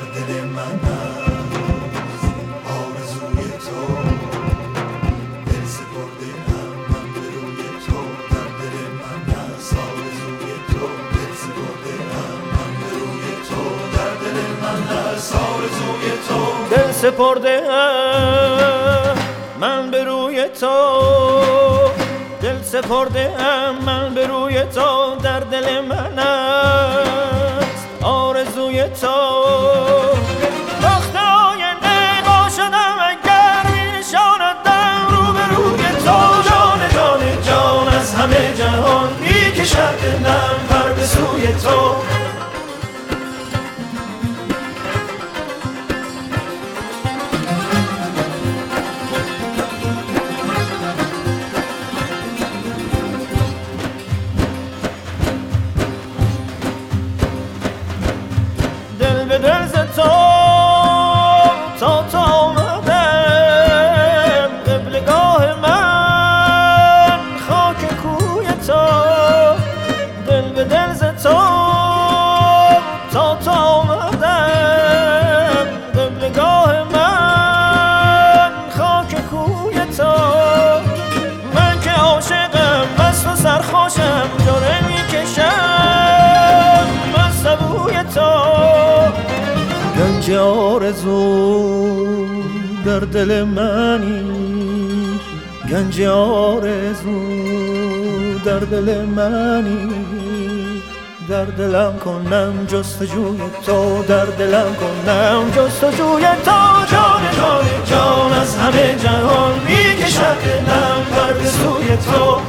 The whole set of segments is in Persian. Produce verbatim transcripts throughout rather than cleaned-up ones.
دل من هست آرزوی تو، دل سپرده ام من به روی تو، در دل من هست آرزوی تو، دل سپرده ام من به روی تو، در دل من هست آرزوی تو، دل سپرده ام من به روی تو، دل سپرده ام من به روی تو، در دل من است آرزوی تو. وقت آینده با شدم اگر می نشاندم رو به روی تو، جان جان جان از همه جهان می کشد دلم پر به سوی تو. دل به دل ز تو تا تا آمدم، قبلگاه من خاک کوی تو. دل به دل ز تو تا تا آمدم، قبلگاه من خاک کوی تو. من که عاشقم مست و سرخوشم جره میکشم من سبوی تو. گنج آرزو در دل منی، گنج آرزو در دل منی، در دلم کنم جستجوی تو، در دلم کنم جستجوی تو. جان جان جان از همه جهان میکشد دلم پر به سوی تو.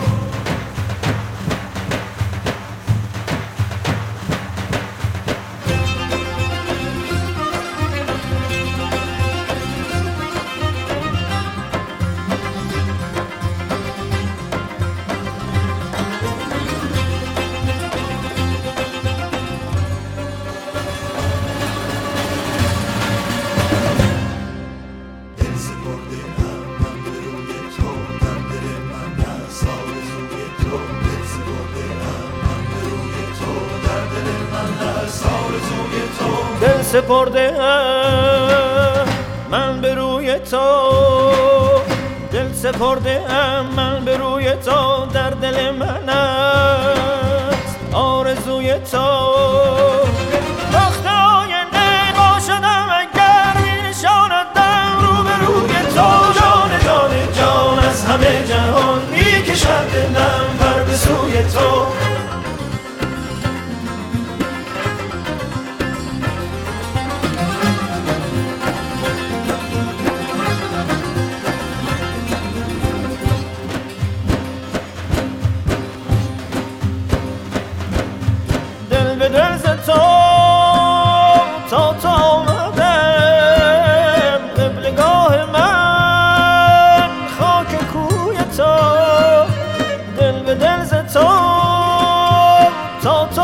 دل سپرده ام من به روی تو، دل سپرده ام من به روی تو، در دل من است آرزوی تو. وقت آینده با شدم اگر می نشاندم رو به روی تو، جان جان جان از همه جهان می کشد دلم پر به سوی تو. دل به دل ز تو تا تا آمدم، قبلگاه من خاک کوی تو. دل به دل ز تو تا تا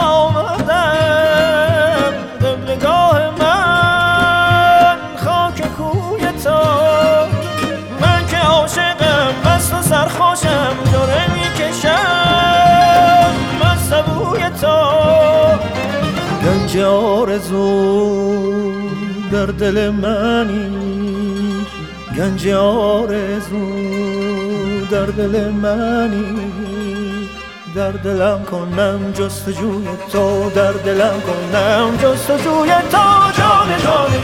آمدم، قبلگاه من خاک کوی تو. من که عاشقم مست و سرخوشم جره میکشم من سبوی تو. گنج آرزو در دل منی، گنج آرزو در دل منی، در دلم کنم جستجوی تو، در دلم کنم جستجوی تو. جان جان